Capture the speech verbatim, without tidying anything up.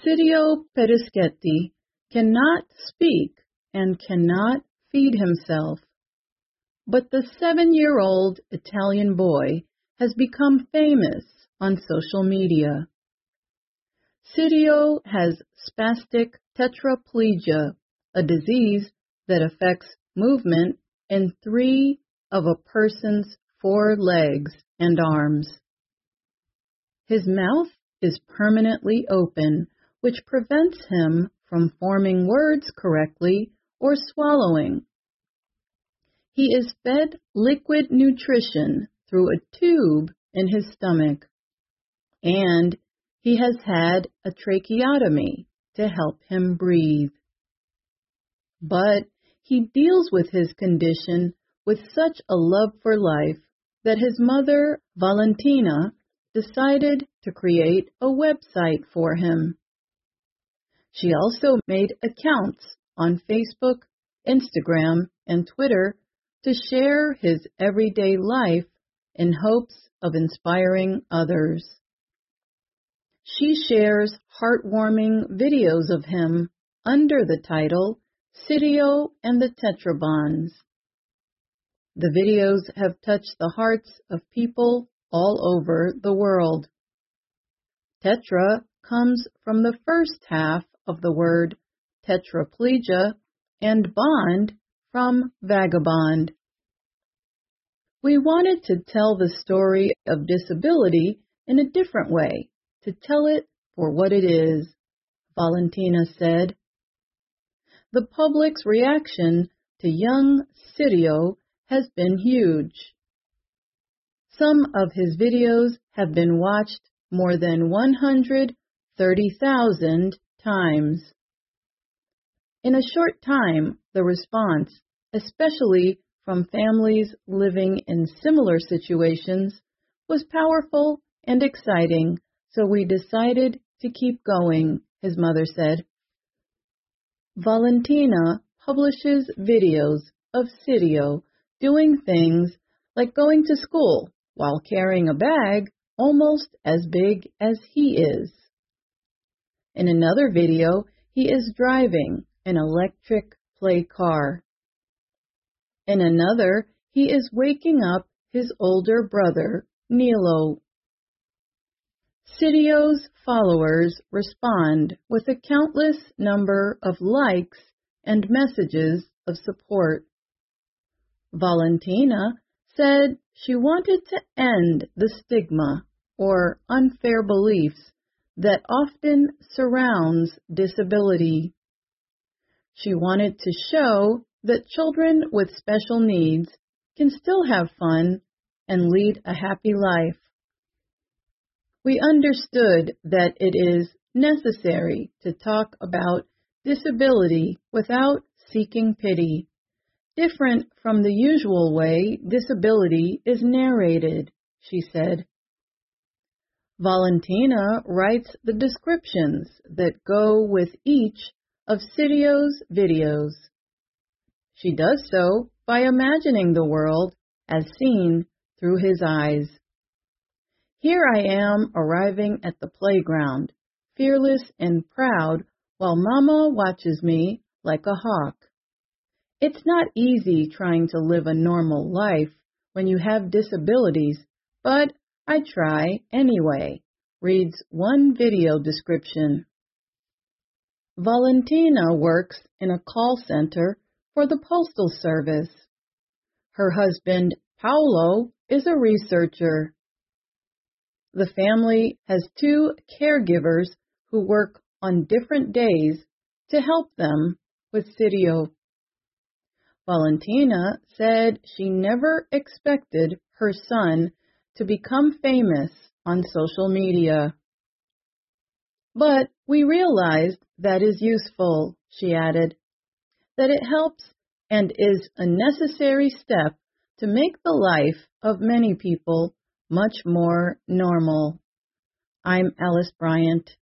Sidio Peruschetti cannot speak and cannot feed himself, but the seven-year-old Italian boy has become famous on social media. Sidio has spastic tetraplegia, a disease that affects movement in three of a person's four legs and arms. His mouth is permanently open, which prevents him from forming words correctly or swallowing. He is fed liquid nutrition through a tube in his stomach, and he has had a tracheotomy to help him breathe. But he deals with his condition with such a love for life that his mother, Valentina, decided to create a website for him. She also made accounts on Facebook, Instagram, and Twitter to share his everyday life in hopes of inspiring others. She shares heartwarming videos of him under the title Sidio and the Tetrabonds. The videos have touched the hearts of people all over the world. Tetra comes from the first half of the word tetraplegia and bond from vagabond. We wanted to tell the story of disability in a different way, to tell it for what it is, Valentina said. The public's reaction to young Sidio has been huge. Some of his videos have been watched more than one hundred thirty thousand times. In a short time, the response, especially from families living in similar situations, was powerful and exciting, so we decided to keep going, his mother said. Valentina publishes videos of Sidio doing things like going to school while carrying a bag almost as big as he is. In another video, he is driving an electric play car. In another, he is waking up his older brother, Nilo. Sidio's followers respond with a countless number of likes and messages of support. Valentina said she wanted to end the stigma or unfair beliefs that often surrounds disability. She wanted to show that children with special needs can still have fun and lead a happy life. We understood that it is necessary to talk about disability without seeking pity, different from the usual way disability is narrated, she said. Valentina writes the descriptions that go with each of Sidio's videos. She does so by imagining the world as seen through his eyes. Here I am arriving at the playground, fearless and proud, while Mama watches me like a hawk. It's not easy trying to live a normal life when you have disabilities, but I try anyway, reads one video description. Valentina works in a call center for the Postal Service. Her husband, Paolo, is a researcher. The family has two caregivers who work on different days to help them with Sidio. Valentina said she never expected her son to become famous on social media. But we realized that is useful, she added, that it helps and is a necessary step to make the life of many people much more normal. I'm Alice Bryant.